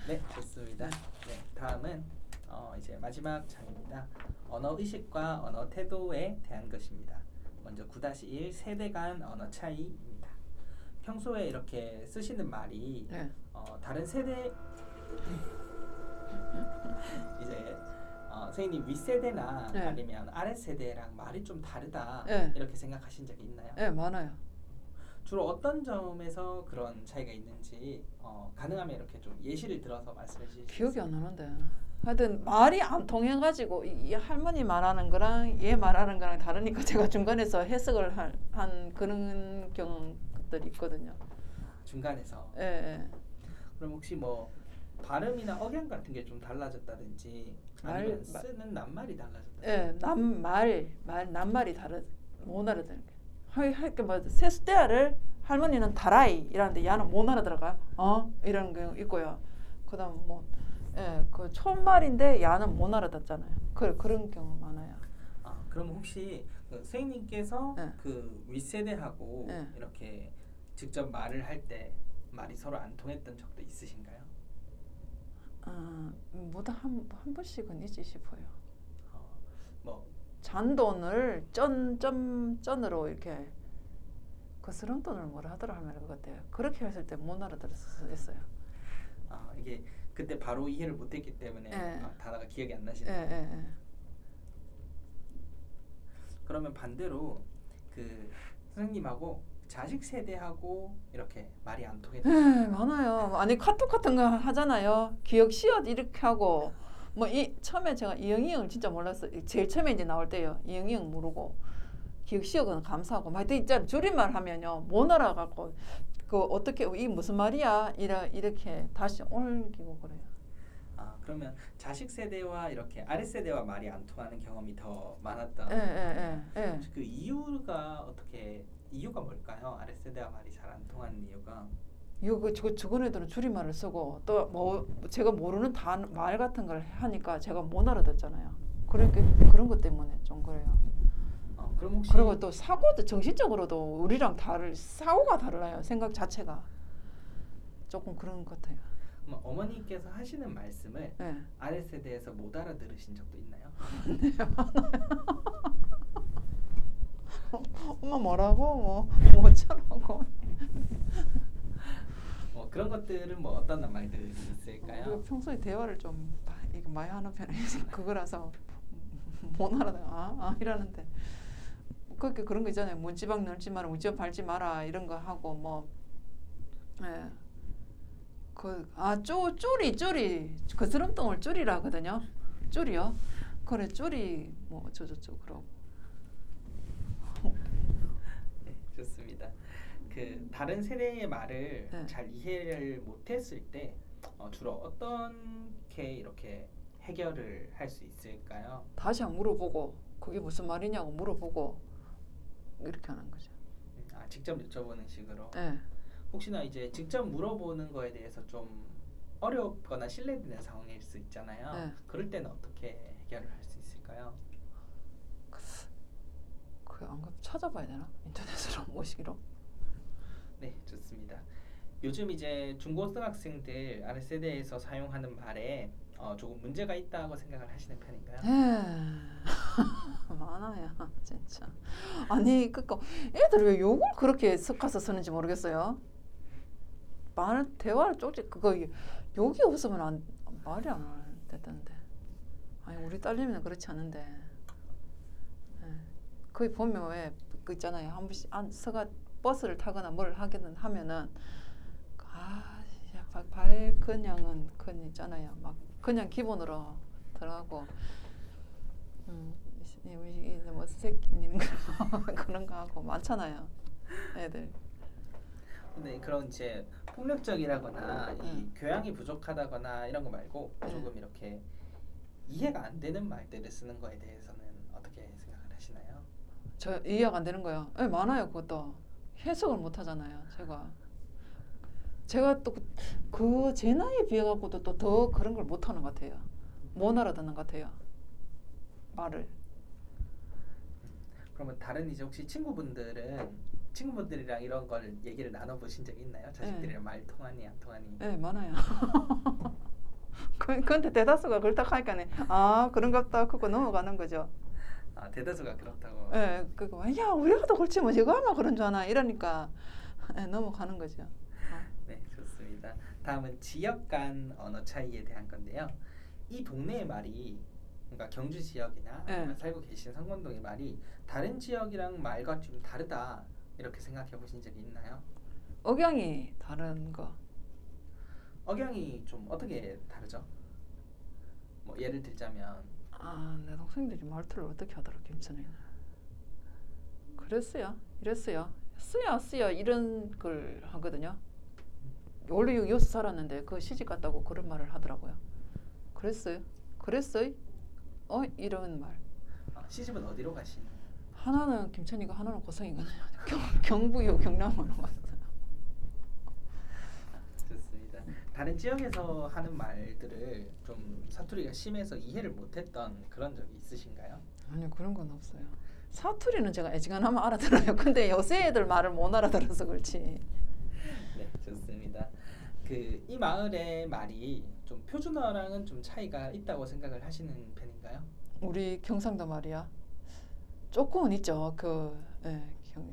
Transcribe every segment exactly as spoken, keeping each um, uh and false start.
네, 좋습니다. 네, 다음은 어, 이제 마지막 장입니다. 언어 의식과 언어 태도에 대한 것입니다. 먼저 구 일 세대 간 언어 차이입니다. 평소에 이렇게 쓰시는 말이 네. 어, 다른 세대 이제 어, 선생님 윗세대나 네. 아니면 아랫세대랑 말이 좀 다르다 네. 이렇게 생각하신 적이 있나요? 네, 많아요. 주로 어떤 점에서 그런 차이가 있는지 어, 가능하면 이렇게 좀 예시를 들어서 말씀해 주실 수 기억이 있어요? 안 나는데. 하여튼 말이 안 통해가지고 이, 이 할머니 말하는 거랑 얘 말하는 거랑 다르니까 제가 중간에서 해석을 한, 한 그런 경우들이 있거든요. 중간에서. 예, 예. 그럼 혹시 뭐 발음이나 억양 같은 게 좀 달라졌다든지 말- 아니면 말- 쓰는 낱말이 달라졌다든지. 예, 낱말, 말, 낱말이 다르, 못 알아듣는 게. 할, 할게 뭐, 세숫대야를 할머니는 다라이 이라는데 얘는 못 알아들어가. 어? 이런 게 있고요. 그 다음 뭐, 예, 그 촌말인데 얘는 못 알아듣잖아요. 그, 그런 경우 많아요. 아, 그럼 혹시 그 선생님께서 네. 그 윗세대하고 네. 이렇게 직접 말을 할 때 말이 서로 안 통했던 적도 있으신가요? 아, 뭐다 한, 한 번씩은 있지 싶어요. 어, 뭐 잔돈을 쩐, 점, 쩐으로 이렇게 거스름 돈을 뭐라 하더라 하면 것 같아요. 그렇게 했을 때 못 알아들었어요. 아, 이게 그때 바로 이해를 못했기 때문에 예. 아, 단어가 기억이 안 예, 나시네요. 예, 예. 그러면 반대로 그 선생님하고 자식 세대하고 이렇게 말이 안 통했던 예, 많아요. 아니 카톡 같은 거 하잖아요. 기억 시옷 이렇게 하고 뭐 이 처음에 제가 이응이응을 진짜 몰랐어요. 제일 처음에 이제 나올 때요. 이응이응 모르고 기억 시옷은 감사하고 막 하여튼 있잖아. 줄임말 하면요 못 알아갖고 그 어떻게 이 무슨 말이야 이라 이렇게 다시 옮기고 그래요. 아, 그러면 자식 세대와 이렇게 아랫 세대와 말이 안 통하는 경험이 더 많았던 예, 예, 예, 예. 혹시 그 이유가 어떻게 이유가 뭘까요? 아랫 세대와 말이 잘 안 통하는 이유가 이거 저 저건 애들은 줄임말을 쓰고 또 뭐 제가 모르는 단 말 같은 걸 하니까 제가 못 알아듣잖아요. 그러니까 그런 것 때문에 좀 그래요. 어, 그럼 혹시 그리고 또 사고도 정신적으로도 우리랑 다를 사고가 달라요. 생각 자체가 조금 그런 것 같아요. 그럼 어머니께서 하시는 말씀을 예. 아랫 세대에서 못 알아들으신 적도 있나요? 엄마 뭐라고 뭐 뭐처라고. 뭐 그런 것들은 뭐 어떤 말들이 있을까요? 우리가 평소에 대화를 좀 이거 많이 하는 편이라서 그거라서 못 알아듣 아, 아 이러는데 그렇게 그런 거 있잖아요. 문지방 넓지 마라, 문지방 밟지 마라 이런 거 하고 뭐 예. 그아 쪼리 쪼리 거스름돈을 쪼리라 하거든요. 쪼리요. 그래 쪼리 뭐 저저저 그러고. 네, 좋습니다. 그 다른 세대의 말을 네. 잘 이해를 못했을 때 어, 주로 어떻게 이렇게 해결을 할 수 있을까요? 다시 한번 물어보고 그게 무슨 말이냐고 물어보고 이렇게 하는 거죠. 음, 아, 직접 여쭤보는 식으로. 예. 혹시나 이제 직접 물어보는 거에 대해서 좀 어렵거나 신뢰되는 상황일 수 있잖아요. 네. 그럴 때는 어떻게 해결을 할 수 있을까요? 그안 그럼 찾아봐야 되나? 인터넷으로 모시기로. 네, 좋습니다. 요즘 이제 중고등학생들 아랫 세대에서 사용하는 말에 어, 조금 문제가 있다고 생각을 하시는 편인가요? 예. 많아요, 진짜. 아니, 그니까 애들 왜 욕을 그렇게 섞어서 쓰는지 모르겠어요. 말 대화를 쪽지 그거 욕이 없으면 안 말이 안 되던데. 아니 우리 딸내미는 그렇지 않은데. 예. 거기 보면 왜 그 있잖아요. 한 번씩 안 서가 버스를 타거나 뭘 하기는 하면은 아, 야, 발, 발 그냥은 그 있잖아요. 막 그냥 기본으로 들어가고. 음, 우리 뭐 새끼님 그런 거 하고 많잖아요. 애들. 근데 그런 이제 폭력적이라거나 이 음. 교양이 부족하다거나 이런 거 말고 네. 조금 이렇게 이해가 안 되는 말들을 쓰는 거에 대해서는 어떻게 생각을 하시나요? 저 이해가 안 되는 거요. 예, 많아요. 그것도 해석을 못 하잖아요. 제가 제가 또 그 제 나이에 비해 갖고도 또 더 그런 걸 못 하는 것 같아요. 못 알아듣는 것 같아요. 말을. 그러면 다른 이제 혹시 친구분들은 친구분들이랑 이런 걸 얘기를 나눠보신 적이 있나요? 자식들이랑 말 통하니 안 통하니? 예, 많아요. 그, 근데 대다수가 그렇다 하니까네. 아 그런갑다. 그거 넘어가는 거죠. 아 대다수가 그렇다고. 예, 그거 야 우리가 더 그렇지 뭐 이거 하면 그런 줄 아나 이러니까 예, 넘어가는 거죠. 어. 네, 좋습니다. 다음은 지역 간 언어 차이에 대한 건데요. 이 동네의 말이 그러니까 경주 지역이나 아니면 네. 살고 계신 성건동의 말이 다른 지역이랑 말과 좀 다르다 이렇게 생각해 보신 적이 있나요? 억양이 다른 거. 억양이 좀 어떻게 다르죠? 뭐 예를 들자면 아, 내 동생들이 말투를 어떻게 하더라 김천이는. 그랬어요. 이랬어요. 쓰야 쓰야 이런 걸 하거든요. 원래 여기 여기서 살았는데 그 시집 갔다고 그런 말을 하더라고요. 그랬어요. 그랬어요. 어 이런 말. 아, 시집은 어디로 가신? 하나는 김천이가 하나는 고성이거든요. 경, 경부요 경남으로 갔어요. 좋습니다. 다른 지역에서 하는 말들을 좀 사투리가 심해서 이해를 못했던 그런 적이 있으신가요? 아니요 그런 건 없어요. 사투리는 제가 애지간하면 알아들어요. 근데 요새 애들 말을 못 알아들어서 그렇지. 네, 좋습니다. 그 이 마을의 말이 좀 표준어랑은 좀 차이가 있다고 생각을 하시는 편인가요? 우리 경상도 말이야. 조금은 있죠. 그 예, 경,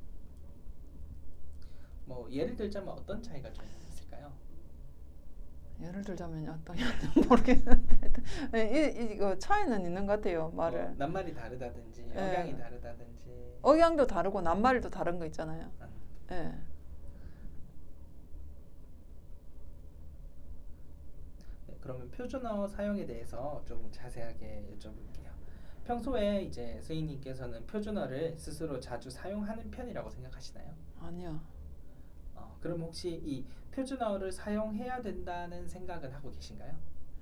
뭐 예를 들자면 어떤 차이가 좀 있을까요? 예를 들자면 어떤 모르겠는데 이, 이거 차이는 있는 것 같아요. 말을. 뭐 낱말이 다르다든지 예. 억양이 다르다든지. 억양도 다르고 낱말도 다른 거 있잖아요. 아, 예. 네, 그러면 표준어 사용에 대해서 조금 자세하게 여쭤볼게요. 평소에 이제 스이님께서는 표준어를 스스로 자주 사용하는 편이라고 생각하시나요? 아니요. 어, 그럼 혹시 이 표준어를 사용해야 된다는 생각은 하고 계신가요?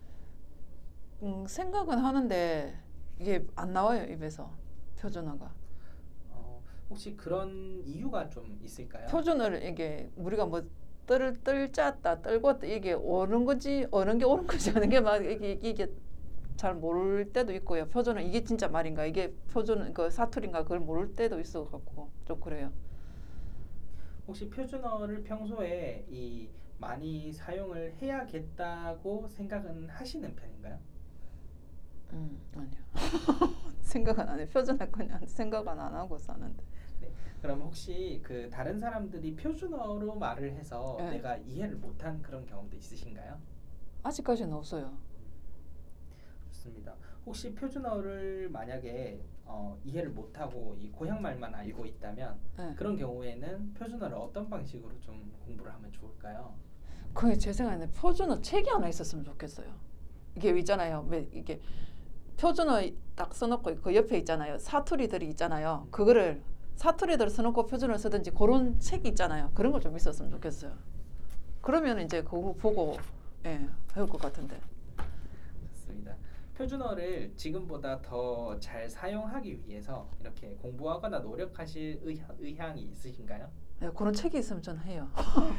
음, 생각은 하는데 이게 안 나와요 입에서 표준어가. 어, 혹시 그런 이유가 좀 있을까요? 표준어를 이게 우리가 뭐 뜰, 뜰 짰다 떨고 이게 옳은 건지 옳은 게 옳은 건지 하는 게 막 이게 이게 잘 모를 때도 있고요. 표준어 이게 진짜 말인가 이게 표준 그 사투리인가 그걸 모를 때도 있어 갖고 좀 그래요. 혹시 표준어를 평소에 이 많이 사용을 해야겠다고 생각은 하시는 편인가요? 음 아니요. 생각은 안 해. 표준어 그냥 생각은 안 하고 사는데. 네. 그럼 혹시 그 다른 사람들이 표준어로 말을 해서 네. 내가 이해를 못한 그런 경험도 있으신가요? 아직까지는 없어요. 좋습니다. 혹시 표준어를 만약에 어, 이해를 못하고 이 고향 말만 알고 있다면 네. 그런 경우에는 표준어를 어떤 방식으로 좀 공부를 하면 좋을까요? 그게 제 생각에는 표준어 책이 하나 있었으면 좋겠어요. 이게 있잖아요. 왜 이게 표준어 딱 써놓고 그 옆에 있잖아요. 사투리들이 있잖아요. 그거를 사투리들 써놓고 표준어를 쓰든지 그런 책이 있잖아요. 그런 거 좀 있었으면 좋겠어요. 그러면 이제 그거 보고 예, 배울 것 같은데. 좋습니다. 표준어를 지금보다 더 잘 사용하기 위해서 이렇게 공부하거나 노력하실 의향, 의향이 있으신가요? 예, 그런 책이 있으면 저는 해요.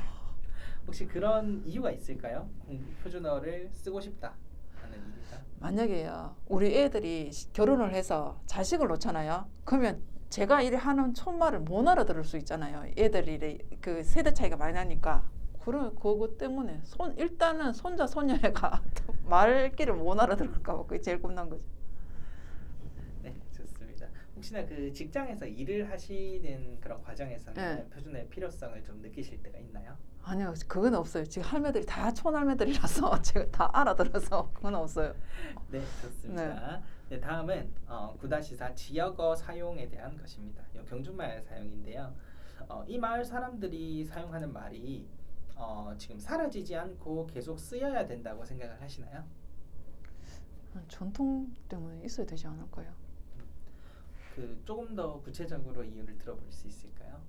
혹시 그런 이유가 있을까요? 공부, 표준어를 쓰고 싶다 하는 이유가? 만약에요, 우리 애들이 시- 결혼을 해서 자식을 놓잖아요. 그러면 제가 이래 하는 촌말을 못 알아들을 수 있잖아요. 애들이 이래 그 세대 차이가 많이 나니까. 그런 그거 때문에 손 일단은 손자 손녀가 말귀를 못 알아들을까 봐 그게 제일 겁난 거죠. 네, 좋습니다. 혹시나 그 직장에서 일을 하시는 그런 과정에서는 네. 표준어의 필요성을 좀 느끼실 때가 있나요? 아니요, 그건 없어요. 지금 할매들이 다 촌할매들이라서 제가 다 알아들어서 그건 없어요. 네, 좋습니다. 네, 다음은 어, 구다시 사 지역어 사용에 대한 것입니다. 이 경주말 사용인데요. 어, 이 마을 사람들이 사용하는 말이 어, 지금 사라지지 않고 계속 쓰여야 된다고 생각을 하시나요? 전통 때문에 있어야 되지 않을까요? 그 조금 더 구체적으로 이유를 들어볼 수 있을까요?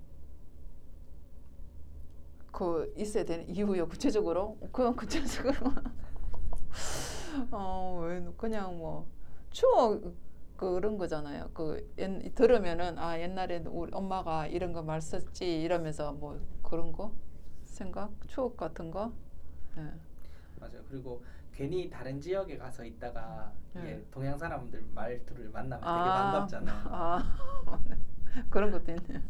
그 있어야 되는 이유요 구체적으로 그건 구체적으로 어왜 그냥 뭐 추억 그런 거잖아요. 그 옛, 들으면은 아 옛날에 우리 엄마가 이런 거 말 썼지 이러면서 뭐 그런 거 생각 추억 같은 거. 예. 맞아요. 그리고 괜히 다른 지역에 가서 있다가 네. 이게 동양 사람들 말투를 만나면 되게 아, 반갑잖아요. 아 그런 것도 있네요.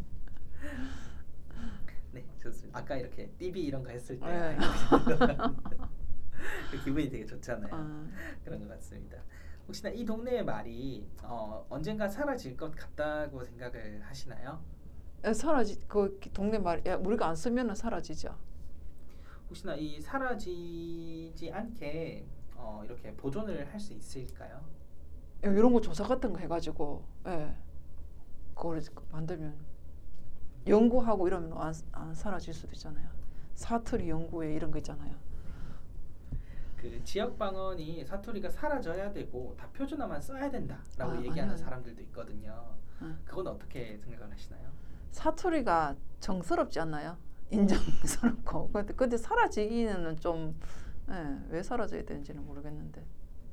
네, 좋습니다. 아까 이렇게 띠비 이런 거 했을 때 네. 그 기분이 되게 좋잖아요. 아, 그런 것 같습니다. 혹시나 이 동네의 말이 어, 언젠가 사라질 것 같다고 생각을 하시나요? 에, 사라지 그 동네 말 야, 우리가 안 쓰면은 사라지죠. 혹시나 이 사라지지 않게 어, 이렇게 보존을 할 수 있을까요? 야, 이런 거 조사 같은 거 해가지고 예, 그걸 만들면 연구하고 이러면 안, 안 사라질 수도 있잖아요. 사투리 연구회 이런 거 있잖아요. 그 지역 방언이 사투리가 사라져야 되고 다 표준어만 써야 된다라고 아, 얘기하는 아니요. 사람들도 있거든요. 응. 그건 어떻게 생각을 하시나요? 사투리가 정스럽지 않나요? 인정스럽고 근데, 근데 사라지기는 좀 예, 왜 사라져야 되는지는 모르겠는데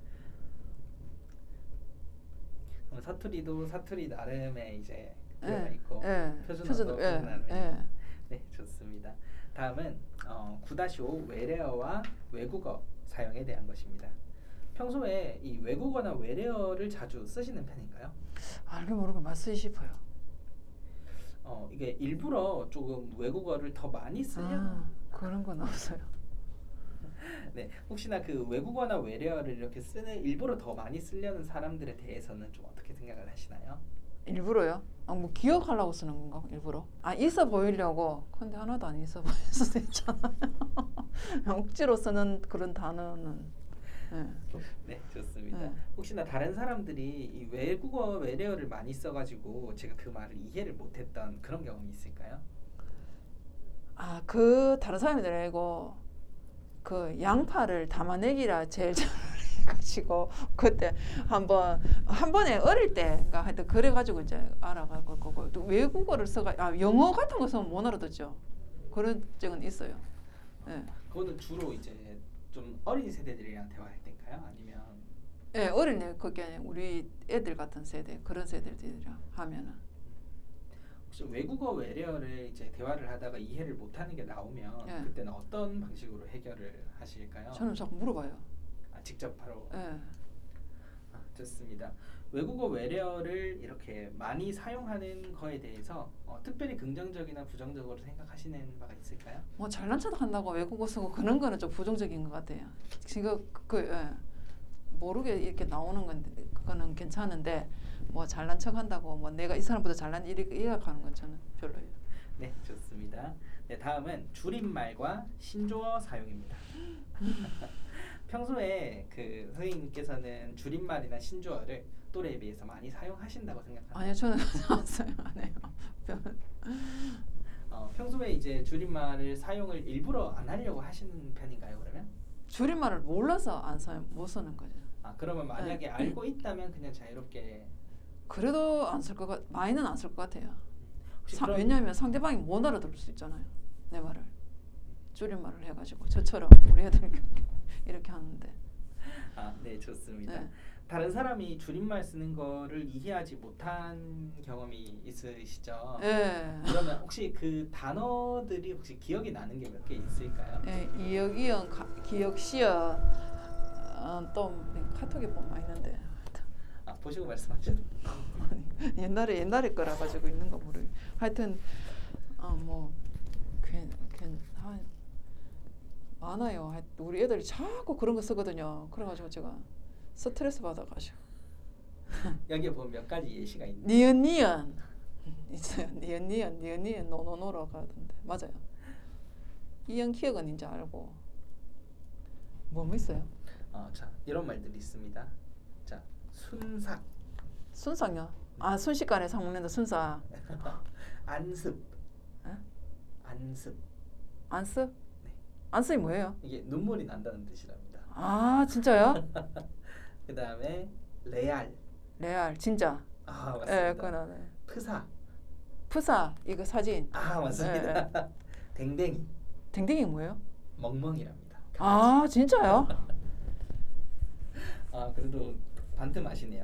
그럼 사투리도 사투리 나름의 이제 그거가 예, 있고 예, 표준어도 표준, 표준 예, 나름의 예. 네, 좋습니다. 다음은 어, 구 다시 오 외래어와 외국어 사용에 대한 것입니다. 평소에 이 외국어나 외래어를 자주 쓰시는 편인가요? 알게 모르게 맞쓰기 싶어요. 어, 이게 일부러 조금 외국어를 더 많이 쓰려는 아, 그런 건 없어요. 네, 혹시나 그 외국어나 외래어를 이렇게 쓰는 일부러 더 많이 쓰려는 사람들에 대해서는 좀 어떻게 생각을 하시나요? 일부러요? 아, 뭐 기억하려고 쓰는 건가? 일부러? 아, 있어 보이려고. 근데 하나도 안 있어 보일 수도 있잖아요. 억지로 쓰는 그런 단어는. 예. 네, 좋습니다. 네. 혹시나 다른 사람들이 이 외국어 외래어를 많이 써가지고 제가 그 말을 이해를 못했던 그런 경험이 있을까요? 아, 그 다른 사람이 아니고 그 양파를 담아내기라 제일 잘해가지고 그때 한번 한 번에 어릴 때가 하여튼 그래가지고 이제 알아가고 그거 또 외국어를 써가 아 영어 같은 거 쓰면 못 알아듣죠. 그런 적은 있어요. 예. 그거는 주로 이제 좀 어린 세대들이랑 대화할 때인가요? 아니면 예, 어린 애 그게 우리 애들 같은 세대 그런 세대들이랑 하면은 혹시 외국어 외래어를 이제 대화를 하다가 이해를 못하는 게 나오면 예. 그때는 어떤 방식으로 해결을 하실까요? 저는 자꾸 물어봐요. 아, 직접 바로 예. 아, 좋습니다. 외국어 외래어를 이렇게 많이 사용하는 거에 대해서 어, 특별히 긍정적이나 부정적으로 생각하시는 바가 있을까요? 뭐 잘난 척 한다고 외국어 쓰고 그런 거는 좀 부정적인 것 같아요. 지금 그 예. 모르게 이렇게 나오는 건데 그거는 괜찮은데 뭐 잘난 척 한다고 뭐 내가 이 사람보다 잘난 이렇게 이야기하는 건 저는 별로예요. 네, 좋습니다. 네, 다음은 줄임말과 신조어 사용입니다. 평소에 그 선생님께서는 줄임말이나 신조어를 또래에 비해서 많이 사용하신다고 생각합니다. 아니요, 저는 안 해요. 어, 평소에 이제 줄임말을 사용을 일부러 안 하려고 하시는 편인가요, 그러면? 줄임말을 몰라서 안 사, 못 쓰는 거죠. 아, 그러면 만약에 네. 알고 있다면 그냥 자유롭게 그래도 안 쓸 것 같, 많이는 안 쓸 것 같아요. 혹시 사, 그런 왜냐하면 상대방이 못 알아들을 수 있잖아요. 내 말을 줄임말을 해가지고 저처럼 우리 애들 이렇게 하는데. 아, 네, 좋습니다. 네. 다른 사람이 줄임말 쓰는 거를 이해하지 못한 경험이 있으시죠? 예. 그러면 혹시 그 단어들이 혹시 기억이 나는 게 몇 개 있을까요? 예, 이역, 이연, 가, 기역, 시연, 어, 또 카톡에 보면 많이 있는데 아, 보시고 말씀하셔도 옛날에 옛날에 거라 가지고 있는 거 모르. 하여튼 어뭐괜괜 한 많아요. 하여튼 우리 애들이 자꾸 그런 거 쓰거든요. 그래가지고 제가 스트레스 받아가지고 여기에 보면 몇 가지 예시가 있는데 니은 니은 있어요. 니은 니은 니은 니은 노노노라고 하던데 맞아요. 이연 기억은 이제 알고 뭐 있어요? 어, 자, 이런 말들이 있습니다. 자, 순삭, 순삭요. 아 순식간에 상 먹는다 순삭. 안습, 에? 안습. 안쓰? 네. 안쓰이 뭐예요? 이게 눈물이 난다는 뜻이랍니다. 아 진짜요? 그 다음에 레알. 레알 진짜. 아, 예, 맞습니다. 그거는 네. 프사. 푸사 이거 사진. 아, 맞습니다. 예, 댕댕이. 댕댕이 뭐예요? 멍멍이랍니다. 아 진짜요? 아, 그래도 반틈 아시네요.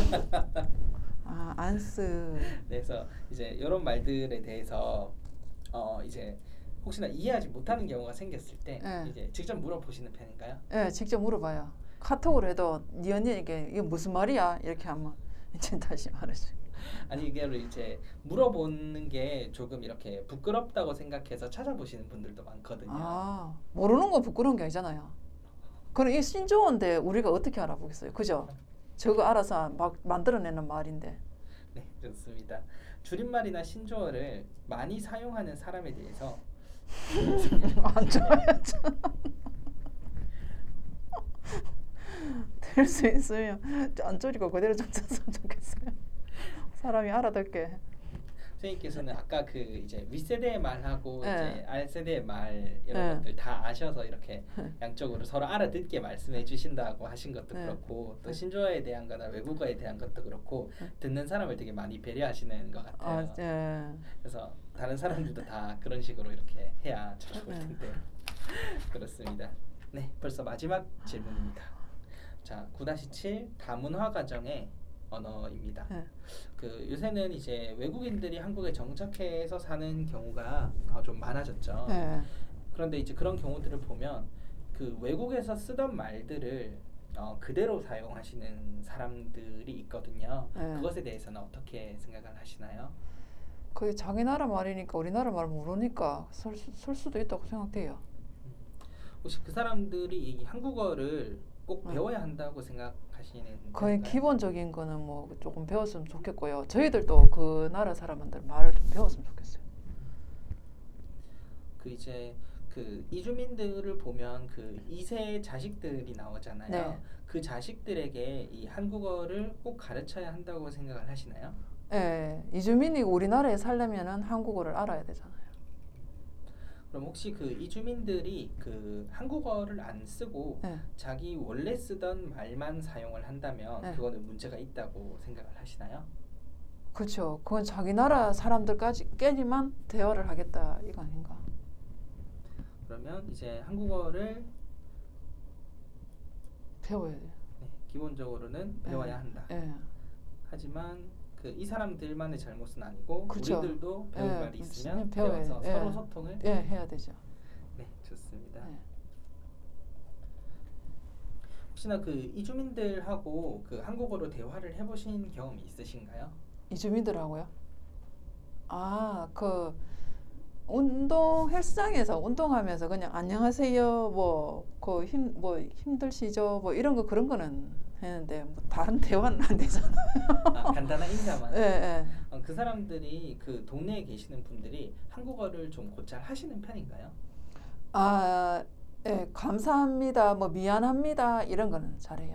아 안쓰. 그래서 이제 이런 말들에 대해서 어 이제 혹시나 이해하지 못하는 경우가 생겼을 때 네. 이제 직접 물어보시는 편인가요? 예, 직접 물어봐요. 카톡으로 해도 니 언니에게 이게 무슨 말이야 이렇게 하면 이제 다시 말해줘. 아니 이거를 이제 물어보는 게 조금 이렇게 부끄럽다고 생각해서 찾아보시는 분들도 많거든요. 아 모르는 거 부끄러운 게 아니잖아요. 그럼 이 신조어인데 우리가 어떻게 알아보겠어요? 그죠? 저거 알아서 막 만들어내는 말인데. 네, 좋습니다. 줄임말이나 신조어를 많이 사용하는 사람에 대해서 안 좋아야죠. 될 수 있으면 안 줄이고 그대로 좀 썼으면 좋겠어요. 사람이 알아듣게. 선생님께서는 아까 그 이제 윗세대의 말하고 네. 이제 알세대의 말 이런 네. 것들 다 아셔서 이렇게 양쪽으로 서로 알아듣게 말씀해 주신다고 하신 것도 네. 그렇고 또 네. 신조어에 대한 거나 외국어에 대한 것도 그렇고 네. 듣는 사람을 되게 많이 배려하시는 것 같아요. 아, 예. 그래서 다른 사람들도 다 그런 식으로 이렇게 해야 잘 좋을 네. 텐데 그렇습니다. 네, 벌써 마지막 질문입니다. 자, 구 다시 칠 다문화 가정의 언어입니다. 네. 그 요새는 이제 외국인들이 한국에 정착해서 사는 경우가 어, 좀 많아졌죠. 예. 그런데 이제 그런 경우들을 보면 그 외국에서 쓰던 말들을 어, 그대로 사용하시는 사람들이 있거든요. 네. 그것에 대해서는 어떻게 생각을 하시나요? 그게 자기 나라 말이니까 우리나라 말 모르니까 쓸, 수- 쓸 수도 있다고 생각돼요. 혹시 그 사람들이 이 한국어를 꼭 네. 배워야 한다고 생각하시는 거의 건가요? 기본적인 거는 뭐 조금 배웠으면 좋겠고요. 저희들도 그 나라 사람들 말을 좀 배웠으면 좋겠어요. 그 이제 그 이주민들을 보면 그 이 세 자식들이 나오잖아요. 네. 그 자식들에게 이 한국어를 꼭 가르쳐야 한다고 생각을 하시나요? 예, 이주민이 우리나라에 살려면은 한국어를 알아야 되잖아요. 그럼 혹시 그 이주민들이 그 한국어를 안 쓰고 예. 자기 원래 쓰던 말만 사용을 한다면 네. 그거는 문제가 있다고 생각을 하시나요? 그렇죠. 그건 자기 나라 사람들까지 깨지만 대화를 하겠다 이거 아닌가. 그러면 이제 한국어를 배워야 돼요. 네, 기본적으로는 배워야 한다. 예. 하지만 그 이 사람들만의 잘못은 아니고 그쵸. 우리들도 배울 예, 말이 있으면 배워야 배워서 돼요. 서로 예. 소통을 예, 해야 되죠. 네, 좋습니다. 예. 혹시나 그 이주민들하고 그 한국어로 대화를 해보신 경험이 있으신가요? 이주민들하고요. 아, 그 운동 헬스장에서 운동하면서 그냥 안녕하세요, 뭐 그 힘 뭐 힘들시죠, 뭐 이런 거 그런 거는 했는데 뭐 다른 대화는 안 되잖아. 아, 간단한 인사만. 예, 예. 어, 그 사람들이 그 동네에 계시는 분들이 한국어를 좀 곧잘 하시는 편인가요? 아, 예, 감사합니다, 뭐 미안합니다 이런 거는 잘해요.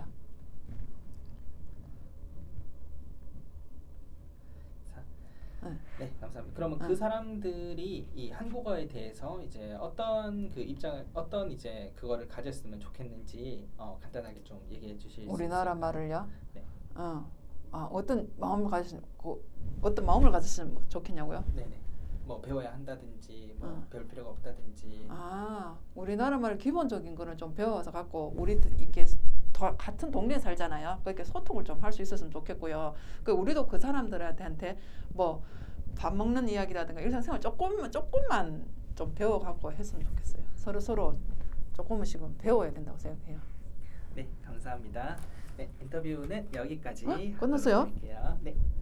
자, 네. 네, 감사합니다. 그러면 응. 그 사람들이 이 한국어에 대해서 이제 어떤 그 입장을 어떤 이제 그거를 가졌으면 좋겠는지 어, 간단하게 좀 얘기해 주실 수 우리나라 있을까요? 말을요. 네. 어, 아 어떤 마음을 가지시, 그, 어떤 마음을 가졌으면 좋겠냐고요? 네네. 뭐 배워야 한다든지 뭐 응. 배울 필요가 없다든지. 아, 우리나라 말 기본적인 거는 좀 배워서 갖고 우리 이렇게 더 같은 동네에 살잖아요. 그렇게 소통을 좀 할 수 있었으면 좋겠고요. 그 우리도 그 사람들한테 뭐 밥 먹는 이야기라든가 일상생활 조금만 조금만 좀 배워 갖고 했으면 좋겠어요. 서로 서로 조금씩은 배워야 된다고 생각해요. 네, 감사합니다. 네, 인터뷰는 여기까지 어? 하도록 끝났어요? 할게요. 네.